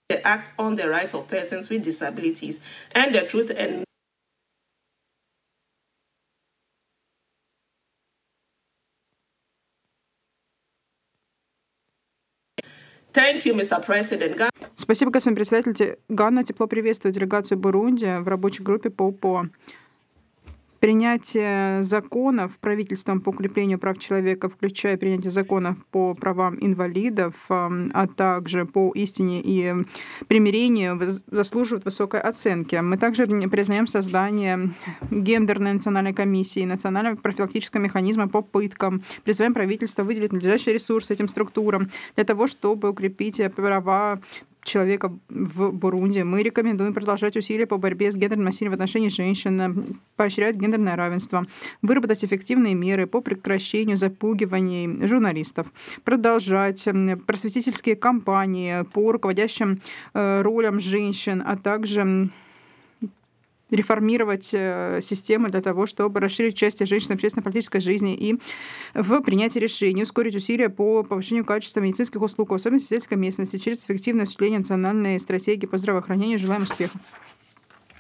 act on the rights of persons with disabilities and the truth and Thank you, Mr. President. Спасибо, господин председатель. Ганна тепло приветствует делегацию Бурунди в рабочей группе по УПО. Принятие законов правительством по укреплению прав человека, включая принятие законов по правам инвалидов, а также по истине и примирению, заслуживают высокой оценки. Мы также признаем создание гендерной национальной комиссии, национального профилактического механизма по пыткам. Призываем правительство выделить надлежащие ресурсы этим структурам для того, чтобы укрепить права человека в Бурунди. Мы рекомендуем продолжать усилия по борьбе с гендерным насилием в отношении женщин, поощрять гендерное равенство, выработать эффективные меры по прекращению запугиваний журналистов, продолжать просветительские кампании по руководящим ролям женщин, а также реформировать систему для того, чтобы расширить участие женщин в общественно-политической жизни и в принятии решений, ускорить усилия по повышению качества медицинских услуг, особенно в сельской местности, через эффективное осуществление национальной стратегии по здравоохранению. Желаем успехов.